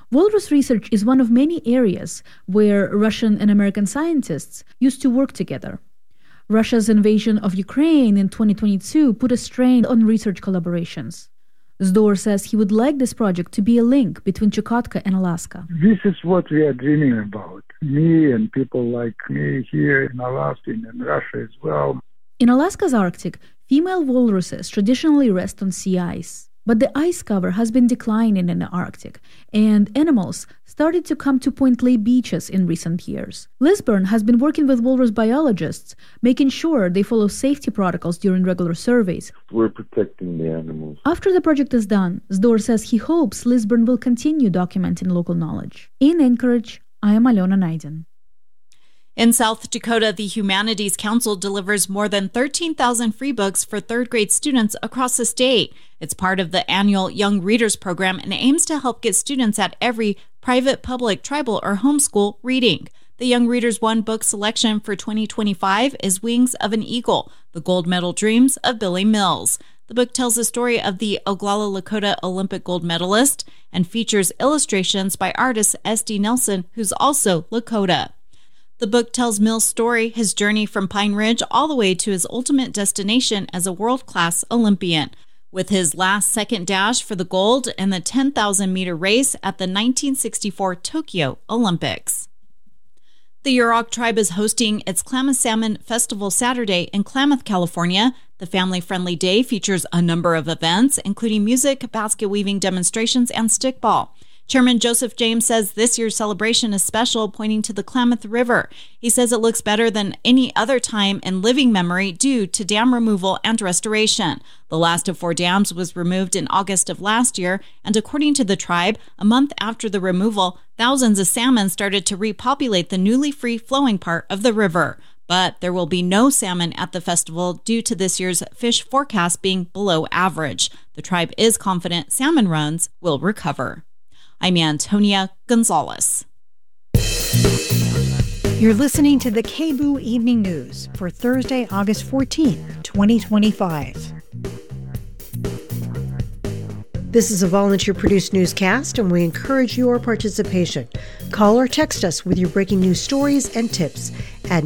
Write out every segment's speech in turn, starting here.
Walrus research is one of many areas where Russian and American scientists used to work together. Russia's invasion of Ukraine in 2022 put a strain on research collaborations. Zdor says he would like this project to be a link between Chukotka and Alaska. This is what we are dreaming about. Me and people like me here in Alaska and in Russia as well. In Alaska's Arctic, female walruses traditionally rest on sea ice. But the ice cover has been declining in the Arctic, and animals started to come to Point Lay beaches in recent years. Lisburn has been working with walrus biologists, making sure they follow safety protocols during regular surveys. We're protecting the animals. After the project is done, Zdor says he hopes Lisburn will continue documenting local knowledge. In Anchorage, I am Alona Naidin. In South Dakota, the Humanities Council delivers more than 13,000 free books for third-grade students across the state. It's part of the annual Young Readers program and aims to help get students at every private, public, tribal, or homeschool reading. The Young Readers One book selection for 2025 is Wings of an Eagle, The Gold Medal Dreams of Billy Mills. The book tells the story of the Oglala Lakota Olympic gold medalist and features illustrations by artist S.D. Nelson, who's also Lakota. The book tells Mills' story, his journey from Pine Ridge all the way to his ultimate destination as a world-class Olympian, with his last second dash for the gold in the 10,000-meter race at the 1964 Tokyo Olympics. The Yurok tribe is hosting its Klamath Salmon Festival Saturday in Klamath, California. The family-friendly day features a number of events, including music, basket weaving demonstrations, and stickball. Chairman Joseph James says this year's celebration is special, pointing to the Klamath River. He says it looks better than any other time in living memory due to dam removal and restoration. The last of 4 dams was removed in August of last year, and according to the tribe, a month after the removal, thousands of salmon started to repopulate the newly free-flowing part of the river. But there will be no salmon at the festival due to this year's fish forecast being below average. The tribe is confident salmon runs will recover. I'm Antonia Gonzalez. You're listening to the KBOO Evening News for Thursday, August 14th, 2025. This is a volunteer-produced newscast, and we encourage your participation. Call or text us with your breaking news stories and tips at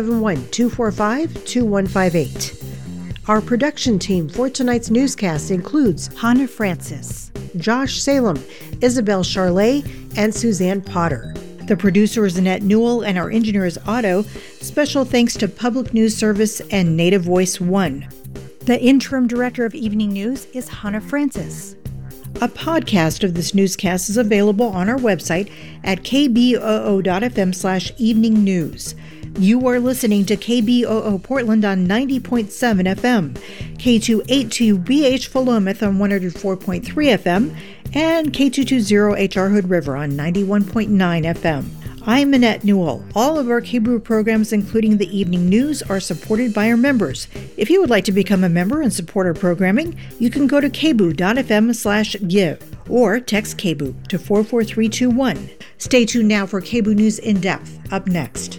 971-245-2158. Our production team for tonight's newscast includes Hannah Francis, Josh Salem, Isabel Charlet, and Suzanne Potter. The producer is Annette Newell, and our engineer is Otto. Special thanks to Public News Service and Native Voice One. The interim director of Evening News is Hannah Francis. A podcast of this newscast is available on our website at kboo.fm/evening news. You are listening to KBOO Portland on 90.7 FM, K282BH Philomath on 104.3 FM, and K220HR Hood River on 91.9 FM. I'm Annette Newell. All of our KBOO programs, including the evening news, are supported by our members. If you would like to become a member and support our programming, you can go to kboo.fm/give or text KBOO to 44321. Stay tuned now for KBOO News in Depth, up next.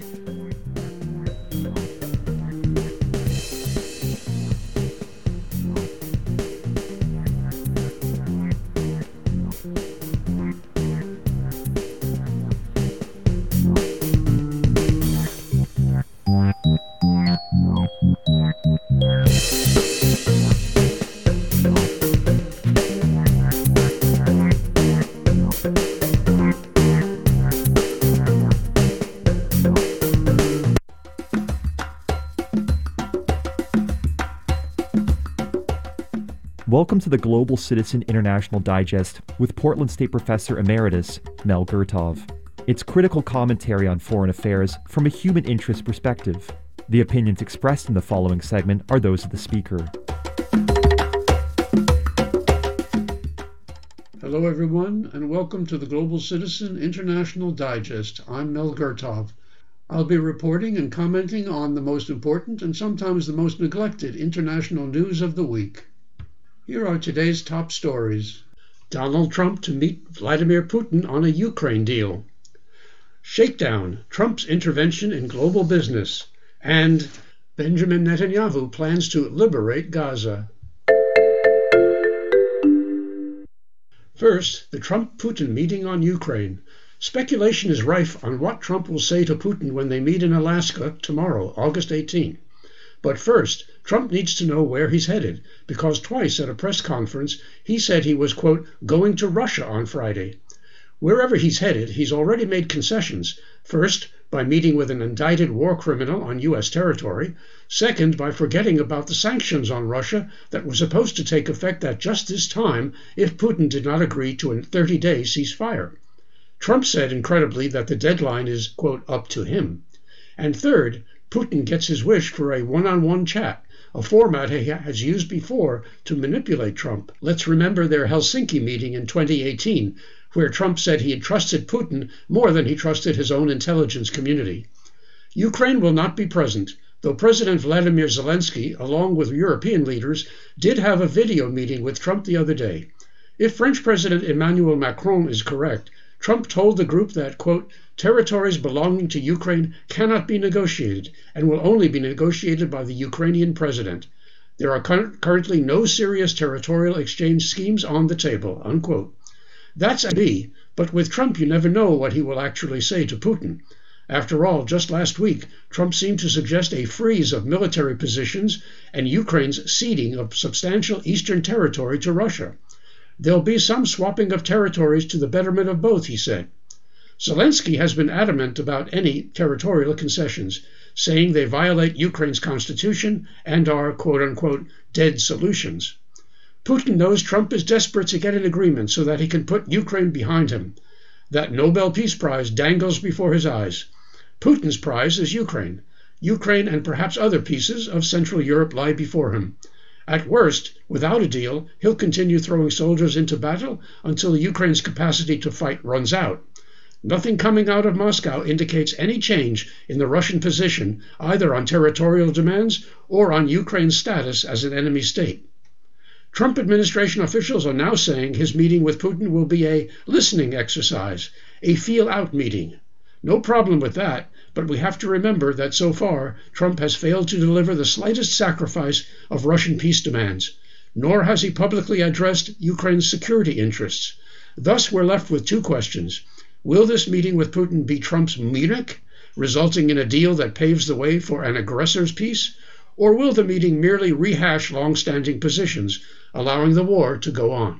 Welcome to the Global Citizen International Digest with Portland State Professor Emeritus Mel Gertov. It's critical commentary on foreign affairs from a human interest perspective. The opinions expressed in the following segment are those of the speaker. Hello everyone, and welcome to the Global Citizen International Digest. I'm Mel Gertov. I'll be reporting and commenting on the most important and sometimes the most neglected international news of the week. Here are today's top stories. Donald Trump to meet Vladimir Putin on a Ukraine deal. Shakedown, Trump's intervention in global business. And Benjamin Netanyahu plans to liberate Gaza. First, the Trump-Putin meeting on Ukraine. Speculation is rife on what Trump will say to Putin when they meet in Alaska tomorrow, August 18. But first, Trump needs to know where he's headed, because twice at a press conference he said he was, quote, going to Russia on Friday. Wherever he's headed, he's already made concessions. First, by meeting with an indicted war criminal on U.S. territory. Second, by forgetting about the sanctions on Russia that were supposed to take effect at just this time if Putin did not agree to a 30-day ceasefire. Trump said, incredibly, that the deadline is, quote, up to him. And third, Putin gets his wish for a one-on-one chat, a format he has used before to manipulate Trump. Let's remember their Helsinki meeting in 2018, where Trump said he had trusted Putin more than he trusted his own intelligence community. Ukraine will not be present, though President Vladimir Zelensky, along with European leaders, did have a video meeting with Trump the other day. If French President Emmanuel Macron is correct, Trump told the group that, quote, territories belonging to Ukraine cannot be negotiated and will only be negotiated by the Ukrainian president. There are currently no serious territorial exchange schemes on the table, unquote. That's a B, but with Trump you never know what he will actually say to Putin. After all, just last week, Trump seemed to suggest a freeze of military positions and Ukraine's ceding of substantial eastern territory to Russia. There'll be some swapping of territories to the betterment of both, he said. Zelensky has been adamant about any territorial concessions, saying they violate Ukraine's constitution and are, quote-unquote, dead solutions. Putin knows Trump is desperate to get an agreement so that he can put Ukraine behind him. That Nobel Peace Prize dangles before his eyes. Putin's prize is Ukraine. Ukraine and perhaps other pieces of Central Europe lie before him. At worst, without a deal, he'll continue throwing soldiers into battle until Ukraine's capacity to fight runs out. Nothing coming out of Moscow indicates any change in the Russian position, either on territorial demands or on Ukraine's status as an enemy state. Trump administration officials are now saying his meeting with Putin will be a listening exercise, a feel-out meeting. No problem with that, but we have to remember that so far Trump has failed to deliver the slightest sacrifice of Russian peace demands, nor has he publicly addressed Ukraine's security interests. Thus we're left with two questions. Will this meeting with Putin be Trump's Munich, resulting in a deal that paves the way for an aggressor's peace? Or will the meeting merely rehash long-standing positions, allowing the war to go on?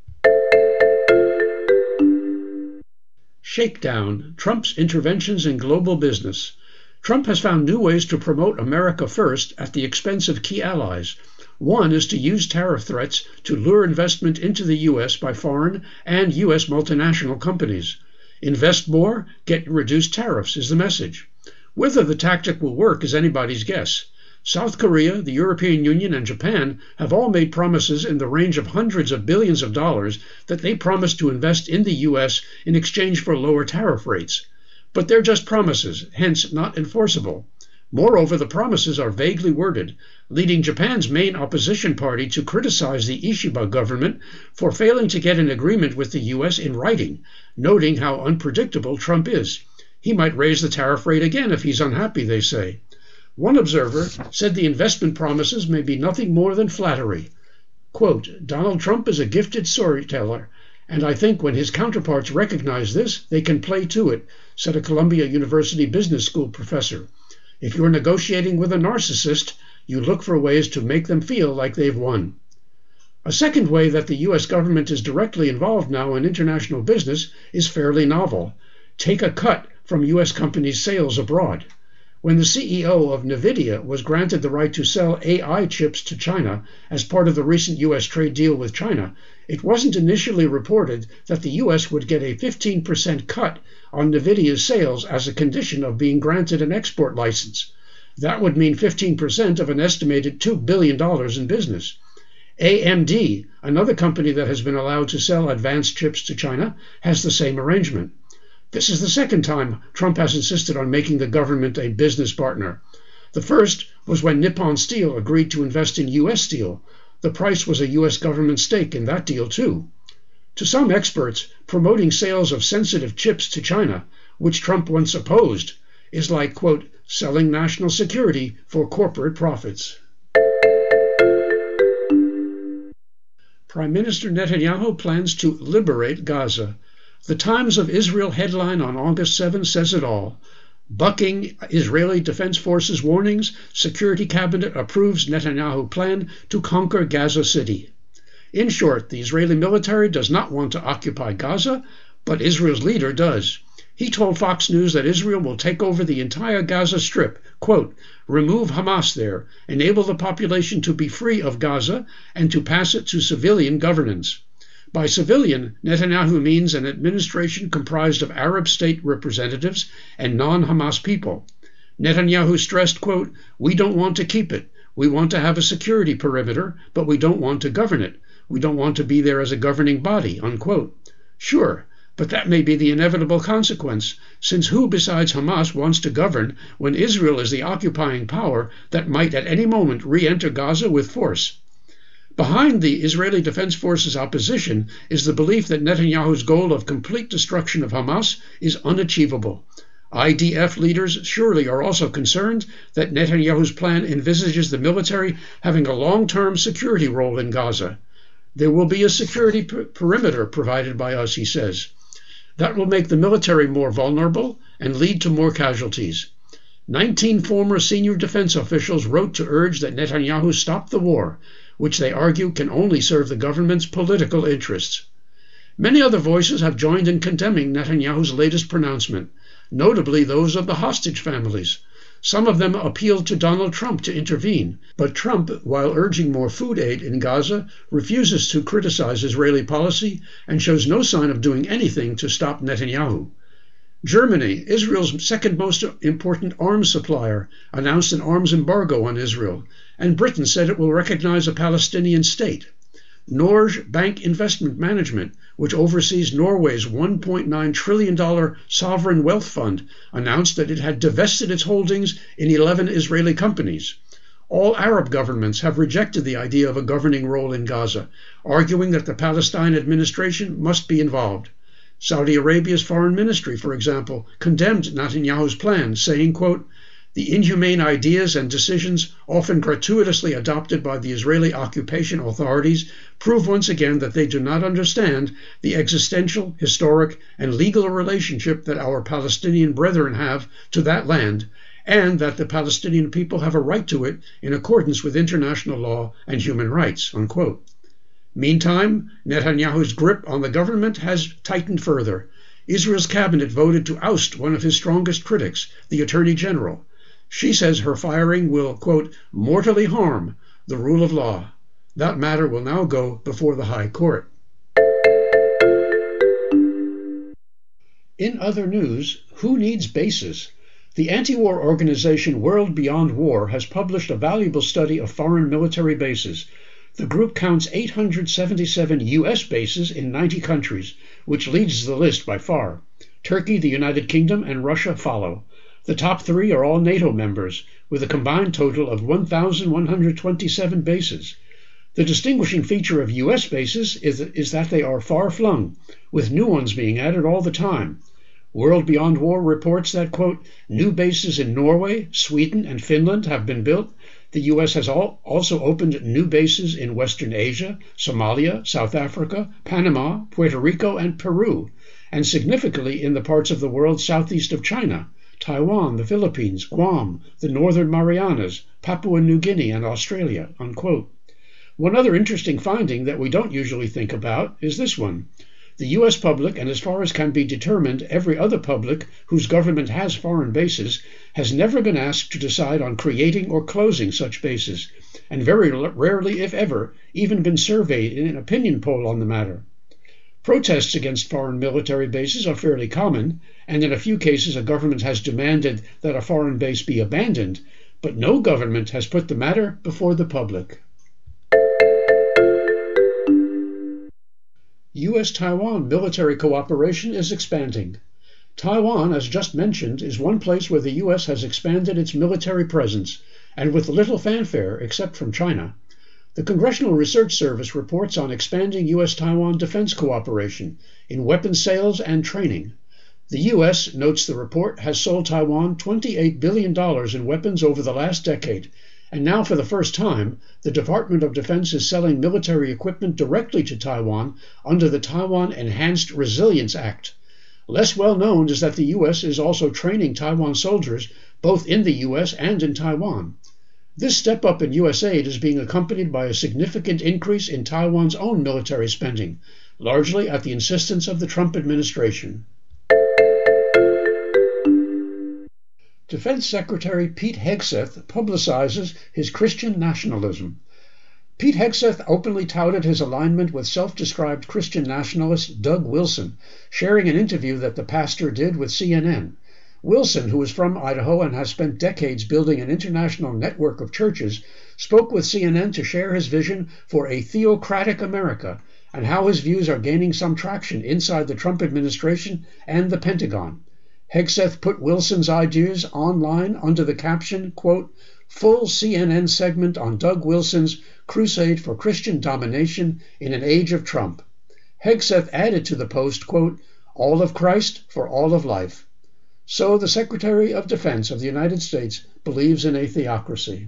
Shakedown, Trump's interventions in global business. Trump has found new ways to promote America first at the expense of key allies. One is to use tariff threats to lure investment into the U.S. by foreign and U.S. multinational companies. Invest more, get reduced tariffs is the message. Whether the tactic will work is anybody's guess. South Korea, the European Union, and Japan have all made promises in the range of hundreds of billions of dollars that they promise to invest in the U.S. in exchange for lower tariff rates. But they're just promises, hence not enforceable. Moreover, the promises are vaguely worded, leading Japan's main opposition party to criticize the Ishiba government for failing to get an agreement with the U.S. in writing, noting how unpredictable Trump is. He might raise the tariff rate again if he's unhappy, they say. One observer said the investment promises may be nothing more than flattery. Quote, Donald Trump is a gifted storyteller, and I think when his counterparts recognize this, they can play to it, said a Columbia University Business School professor. If you're negotiating with a narcissist, you look for ways to make them feel like they've won. A second way that the U.S. government is directly involved now in international business is fairly novel. Take a cut from U.S. companies' sales abroad. When the CEO of NVIDIA was granted the right to sell AI chips to China as part of the recent U.S. trade deal with China, it wasn't initially reported that the U.S. would get a 15% cut on NVIDIA's sales as a condition of being granted an export license. That would mean 15% of an estimated $2 billion in business. AMD, another company that has been allowed to sell advanced chips to China, has the same arrangement. This is the second time Trump has insisted on making the government a business partner. The first was when Nippon Steel agreed to invest in U.S. Steel. The price was a U.S. government stake in that deal, too. To some experts, promoting sales of sensitive chips to China, which Trump once opposed, is like, quote, selling national security for corporate profits. Prime Minister Netanyahu plans to liberate Gaza. The Times of Israel headline on August 7 says it all. Bucking Israeli Defense Forces warnings, Security Cabinet approves Netanyahu plan to conquer Gaza City. In short, the Israeli military does not want to occupy Gaza, but Israel's leader does. He told Fox News that Israel will take over the entire Gaza Strip, quote, remove Hamas there, enable the population to be free of Gaza, and to pass it to civilian governance. By civilian, Netanyahu means an administration comprised of Arab state representatives and non-Hamas people. Netanyahu stressed, quote, we don't want to keep it. We want to have a security perimeter, but we don't want to govern it. We don't want to be there as a governing body, unquote. Sure, but that may be the inevitable consequence, since who besides Hamas wants to govern when Israel is the occupying power that might at any moment re-enter Gaza with force? Behind the Israeli Defense Forces opposition is the belief that Netanyahu's goal of complete destruction of Hamas is unachievable. IDF leaders surely are also concerned that Netanyahu's plan envisages the military having a long-term security role in Gaza. There will be a security perimeter provided by us, he says. That will make the military more vulnerable and lead to more casualties. 19 former senior defense officials wrote to urge that Netanyahu stop the war, which they argue can only serve the government's political interests. Many other voices have joined in condemning Netanyahu's latest pronouncement, notably those of the hostage families. Some of them appealed to Donald Trump to intervene, but Trump, while urging more food aid in Gaza, refuses to criticize Israeli policy and shows no sign of doing anything to stop Netanyahu. Germany, Israel's second most important arms supplier, announced an arms embargo on Israel, and Britain said it will recognize a Palestinian state. Norge Bank Investment Management, which oversees Norway's $1.9 trillion sovereign wealth fund, announced that it had divested its holdings in 11 Israeli companies. All Arab governments have rejected the idea of a governing role in Gaza, arguing that the Palestine administration must be involved. Saudi Arabia's foreign ministry, for example, condemned Netanyahu's plan, saying, quote, the inhumane ideas and decisions often gratuitously adopted by the Israeli occupation authorities prove once again that they do not understand the existential, historic, and legal relationship that our Palestinian brethren have to that land, and that the Palestinian people have a right to it in accordance with international law and human rights, unquote. Meantime, Netanyahu's grip on the government has tightened further. Israel's cabinet voted to oust one of his strongest critics, the Attorney General. She says her firing will, quote, mortally harm the rule of law. That matter will now go before the High Court. In other news, who needs bases? The anti-war organization World Beyond War has published a valuable study of foreign military bases. The group counts 877 U.S. bases in 90 countries, which leads the list by far. Turkey, the United Kingdom, and Russia follow. The top three are all NATO members, with a combined total of 1,127 bases. The distinguishing feature of U.S. bases is that they are far-flung, with new ones being added all the time. World Beyond War reports that, quote, new bases in Norway, Sweden, and Finland have been built. The U.S. has also opened new bases in Western Asia, Somalia, South Africa, Panama, Puerto Rico, and Peru, and significantly in the parts of the world southeast of China, Taiwan, the Philippines, Guam, the Northern Marianas, Papua New Guinea, and Australia, unquote. One other interesting finding that we don't usually think about is this one. The U.S. public, and as far as can be determined, every other public whose government has foreign bases, has never been asked to decide on creating or closing such bases, and very rarely, if ever, even been surveyed in an opinion poll on the matter. Protests against foreign military bases are fairly common, and in a few cases a government has demanded that a foreign base be abandoned, but no government has put the matter before the public. U.S.-Taiwan military cooperation is expanding. Taiwan, as just mentioned, is one place where the U.S. has expanded its military presence, and with little fanfare except from China. The Congressional Research Service reports on expanding U.S.-Taiwan defense cooperation in weapons sales and training. The U.S., notes the report, has sold Taiwan $28 billion in weapons over the last decade, And now, for the first time, the Department of Defense is selling military equipment directly to Taiwan under the Taiwan Enhanced Resilience Act. Less well known is that the U.S. is also training Taiwan soldiers both in the U.S. and in Taiwan. This step up in U.S. aid is being accompanied by a significant increase in Taiwan's own military spending, largely at the insistence of the Trump administration. Defense Secretary Pete Hegseth publicizes his Christian nationalism. Pete Hegseth openly touted his alignment with self-described Christian nationalist Doug Wilson, sharing an interview that the pastor did with CNN. Wilson, who is from Idaho and has spent decades building an international network of churches, spoke with CNN to share his vision for a theocratic America and how his views are gaining some traction inside the Trump administration and the Pentagon. Hegseth put Wilson's ideas online under the caption, quote, "Full CNN segment on Doug Wilson's crusade for Christian domination in an age of Trump." Hegseth added to the post, quote, "All of Christ for all of life." So the Secretary of Defense of the United States believes in a theocracy.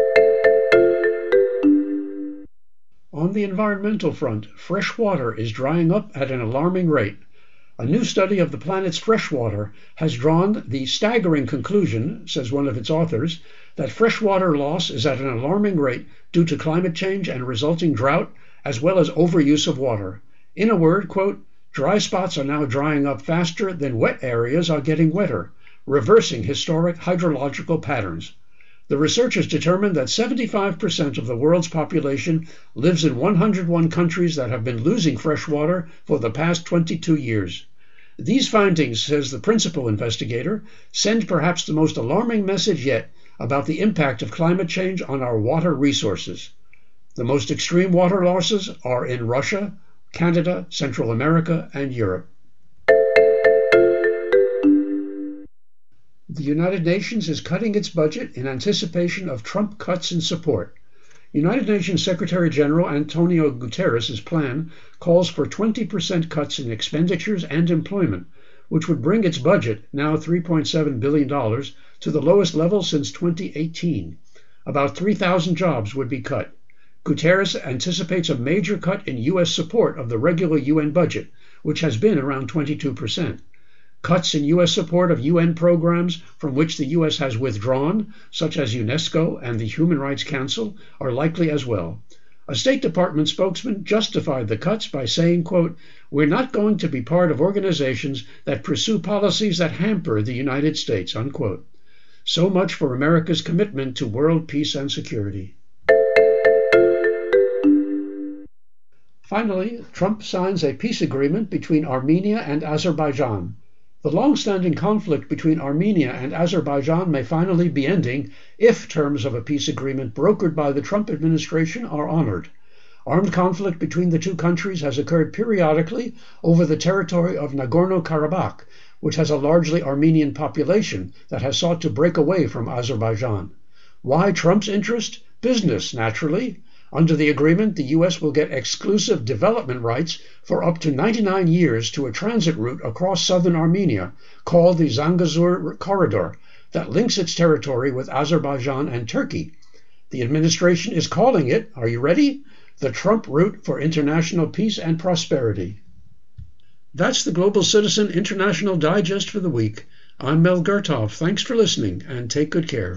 On the environmental front, fresh water is drying up at an alarming rate. A new study of the planet's freshwater has drawn the staggering conclusion, says one of its authors, that freshwater loss is at an alarming rate due to climate change and resulting drought, as well as overuse of water. In a word, quote, "Dry spots are now drying up faster than wet areas are getting wetter, reversing historic hydrological patterns." The researchers determined that 75% of the world's population lives in 101 countries that have been losing fresh water for the past 22 years. These findings, says the principal investigator, send perhaps the most alarming message yet about the impact of climate change on our water resources. The most extreme water losses are in Russia, Canada, Central America, and Europe. The United Nations is cutting its budget in anticipation of Trump cuts in support. United Nations Secretary General Antonio Guterres' plan calls for 20% cuts in expenditures and employment, which would bring its budget, now $3.7 billion, to the lowest level since 2018. About 3,000 jobs would be cut. Guterres anticipates a major cut in U.S. support of the regular UN budget, which has been around 22%. Cuts in U.S. support of UN programs from which the U.S. has withdrawn, such as UNESCO and the Human Rights Council, are likely as well. A State Department spokesman justified the cuts by saying, quote, "We're not going to be part of organizations that pursue policies that hamper the United States," unquote. So much for America's commitment to world peace and security. Finally, Trump signs a peace agreement between Armenia and Azerbaijan. The long-standing conflict between Armenia and Azerbaijan may finally be ending if terms of a peace agreement brokered by the Trump administration are honored. Armed conflict between the two countries has occurred periodically over the territory of Nagorno-Karabakh, which has a largely Armenian population that has sought to break away from Azerbaijan. Why Trump's interest? Business, naturally. Under the agreement, the U.S. will get exclusive development rights for up to 99 years to a transit route across southern Armenia called the Zangezur Corridor that links its territory with Azerbaijan and Turkey. The administration is calling it, are you ready? The Trump Route for International Peace and Prosperity. That's the Global Citizen International Digest for the week. I'm Mel Gertov. Thanks for listening, and take good care.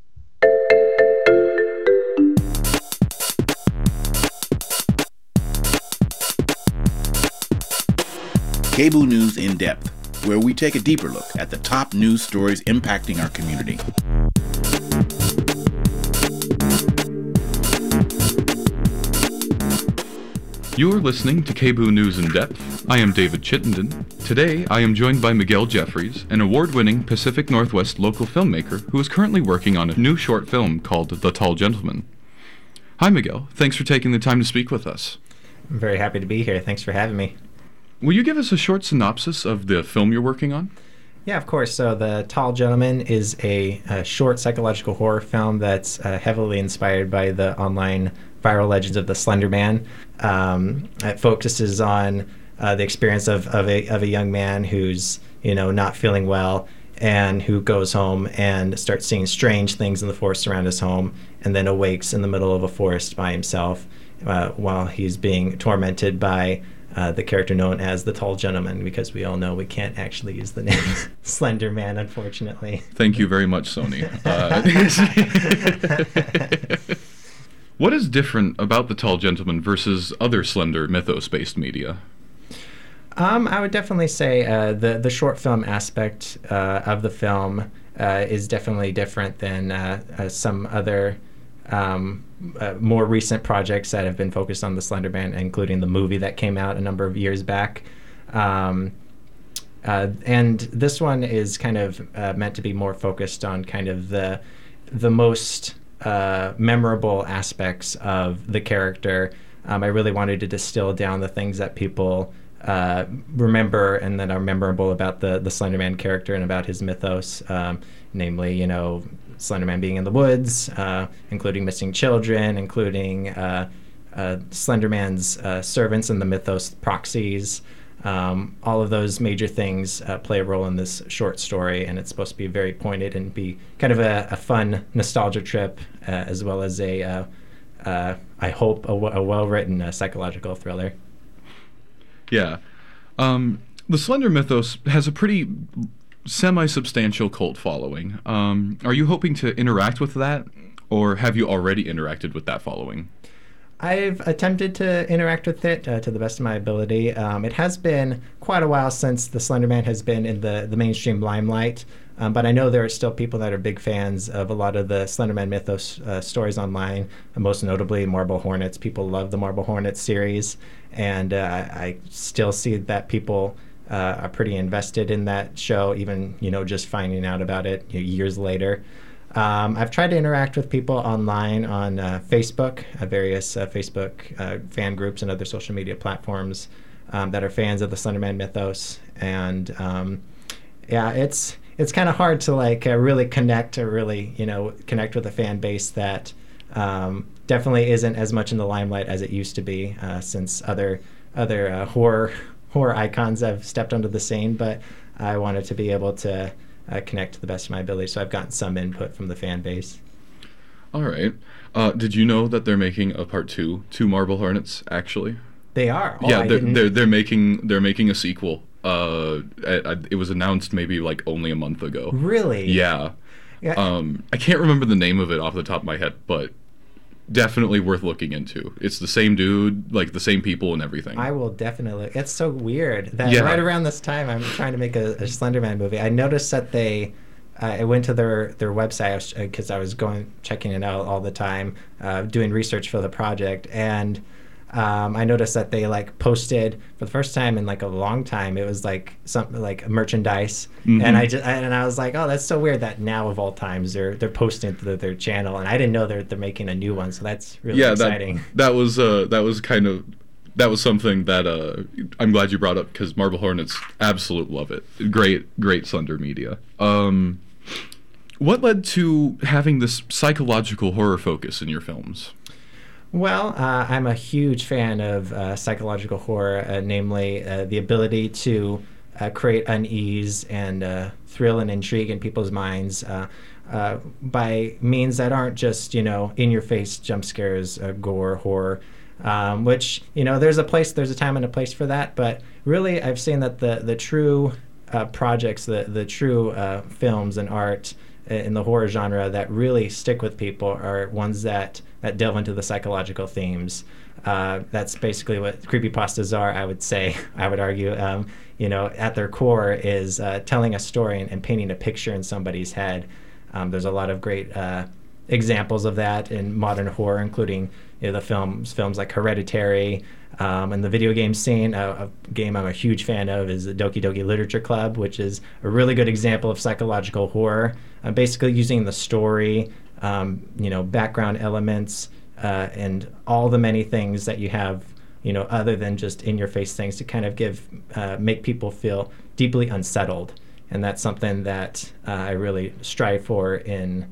KBOO News in Depth, where we take a deeper look at the top news stories impacting our community. You're listening to KBOO News in Depth. I am David Chittenden. Today, I am joined by Miguel Jeffries, an award-winning Pacific Northwest local filmmaker who is currently working on a new short film called The Tall Gentleman. Hi, Miguel. Thanks for taking the time to speak with us. I'm very happy to be here. Thanks for having me. Will you give us a short synopsis of the film you're working on? Yeah, of course. So The Tall Gentleman is a short psychological horror film that's heavily inspired by the online viral legends of the Slender Man. It focuses on the experience of a young man who's not feeling well and who goes home and starts seeing strange things in the forest around his home. and then awakes in the middle of a forest by himself while he's being tormented by the character known as the Tall Gentleman, because we all know we can't actually use the name Slender Man, unfortunately. Thank you very much, Sony. What is different about the Tall Gentleman versus other Slender mythos-based media? I would definitely say the short film aspect of the film is definitely different than some other more recent projects that have been focused on the Slender Man, including the movie that came out a number of years back. And this one is kind of meant to be more focused on kind of the most memorable aspects of the character. I really wanted to distill down the things that people remember and that are memorable about the Slender Man character and about his mythos, namely, Slender Man being in the woods, including missing children, including Slender Man's servants and the mythos proxies. All of those major things play a role in this short story, and it's supposed to be very pointed and be kind of a fun nostalgia trip, as well as I hope, a well-written psychological thriller. Yeah. The Slender mythos has a pretty semi-substantial cult following. Are you hoping to interact with that, or have you already interacted with that following? I've attempted to interact with it to the best of my ability. It has been quite a while since the Slender Man has been in the mainstream limelight, but I know there are still people that are big fans of a lot of the Slender Man mythos stories online, most notably Marble Hornets. People love the Marble Hornets series, and I still see that people are pretty invested in that show, even just finding out about it years later. I've tried to interact with people online on Facebook, various Facebook fan groups and other social media platforms that are fans of the Slender Man mythos, and it's kind of hard to really connect with a fan base that definitely isn't as much in the limelight as it used to be, since other horror icons have stepped onto the scene. But I wanted to be able to connect to the best of my ability, so I've gotten some input from the fan base. All right. Did you know that they're making a part 2 to Marble Hornets? Actually, they are. Yeah, they're making a sequel. It was announced maybe only a month ago. Really? Yeah. I can't remember the name of it off the top of my head, but definitely worth looking into. It's the same dude, the same people and everything. I will definitely. It's so weird that right around this time I'm trying to make a Slender Man movie. I noticed that I went to their website because I was checking it out all the time, doing research for the project, and I noticed that they posted for the first time in a long time. It was something like merchandise, mm-hmm. and I was like, oh, that's so weird that now of all times they're posting to their channel, and I didn't know they're making a new one, so that's really exciting. That was something that I'm glad you brought up, because Marble Hornets absolute love it. Great Slender media. What led to having this psychological horror focus in your films? Well, I'm a huge fan of psychological horror, namely the ability to create unease and thrill and intrigue in people's minds by means that aren't just, in-your-face jump scares, gore, horror, which, there's a time and a place for that. But really, I've seen that the true projects, the true films and art in the horror genre that really stick with people are ones that delve into the psychological themes. That's basically what creepypastas are, I would argue. At their core is telling a story and painting a picture in somebody's head. There's a lot of great examples of that in modern horror, including the films like Hereditary, and the video game scene. A game I'm a huge fan of is the Doki Doki Literature Club, which is a really good example of psychological horror, basically using the story, background elements, and all the many things that you have, other than just in-your-face things, to kind of make people feel deeply unsettled. And that's something that I really strive for in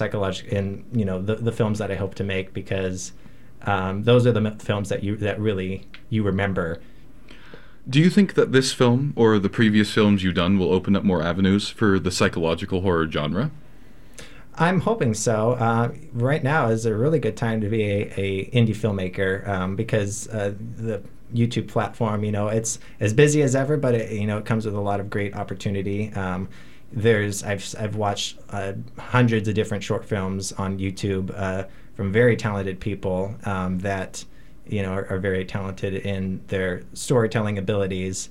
the films that I hope to make, because those are the films that really you remember. Do you think that this film or the previous films you've done will open up more avenues for the psychological horror genre? I'm hoping so. Right now is a really good time to be a indie filmmaker because the YouTube platform, it's as busy as ever, but it comes with a lot of great opportunity. I've watched hundreds of different short films on YouTube from very talented people that are very talented in their storytelling abilities.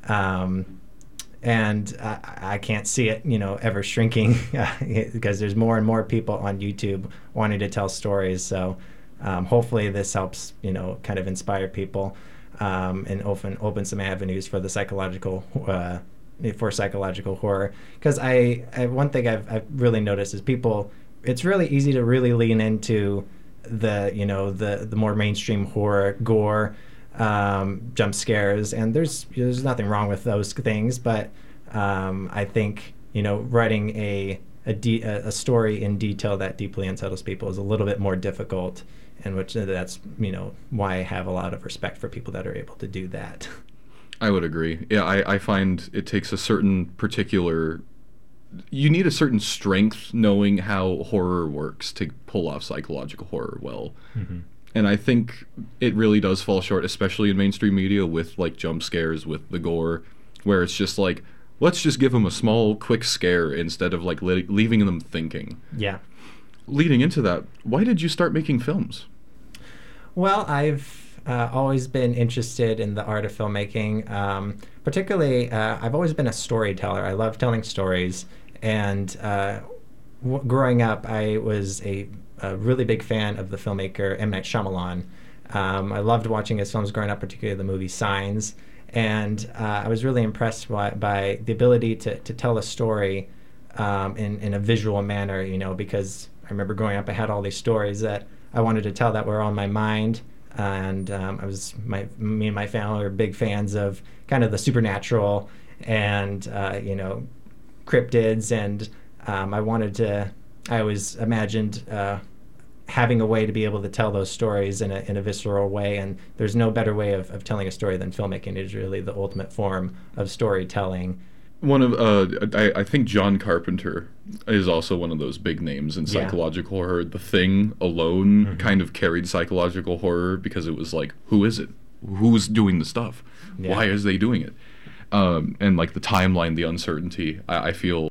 And I can't see it, ever shrinking because there's more and more people on YouTube wanting to tell stories. So hopefully this helps, kind of inspire people and open some avenues for the psychological horror. Because one thing I've really noticed is people, it's really easy to really lean into the more mainstream horror, gore, jump scares, and there's nothing wrong with those things, but I think writing a story in detail that deeply unsettles people is a little bit more difficult, and that's why I have a lot of respect for people that are able to do that. I would agree. Yeah, I find it takes a certain particular. You need a certain strength knowing how horror works to pull off psychological horror well. Mm-hmm. And I think it really does fall short, especially in mainstream media with like jump scares, with the gore, where it's just like, let's just give them a small, quick scare instead of like leaving them thinking. Yeah. Leading into that, why did you start making films? Well, I've always been interested in the art of filmmaking. Particularly, I've always been a storyteller. I love telling stories. And growing up, I was a really big fan of the filmmaker M. Night Shyamalan. I loved watching his films growing up, particularly the movie Signs. And I was really impressed by the ability to tell a story in a visual manner, because I remember growing up, I had all these stories that I wanted to tell that were on my mind. And me and my family were big fans of kind of the supernatural and, cryptids. And I always imagined having a way to be able to tell those stories in a visceral way, and there's no better way of telling a story than filmmaking. It is really the ultimate form of storytelling. One of I think John Carpenter is also one of those big names in psychological horror. The Thing alone kind of carried psychological horror because it was like, who is it? Who's doing the stuff? Yeah. Why is they doing it? And like the timeline, the uncertainty, I feel.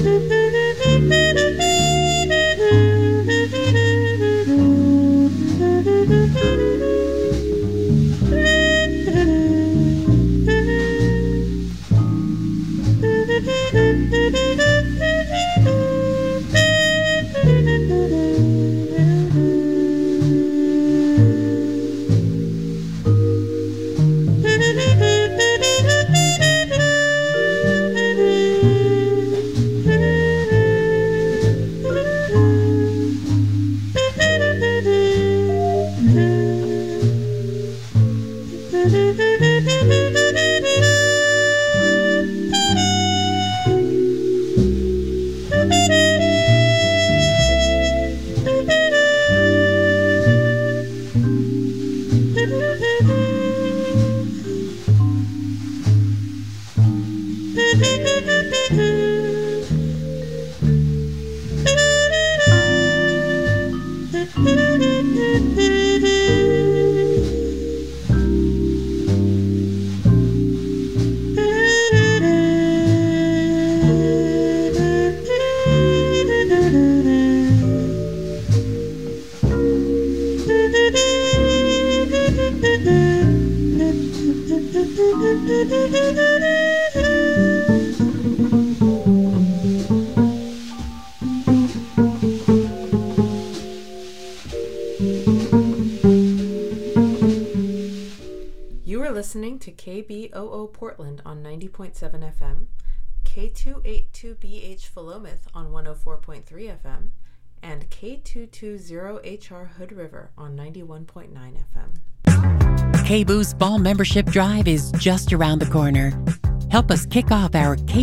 Listening to KBOO Portland on 90.7 FM, K282BH Philomath on 104.3 FM, and K220HR Hood River on 91.9 FM. KBOO's Fall Membership Drive is just around the corner. Help us kick off our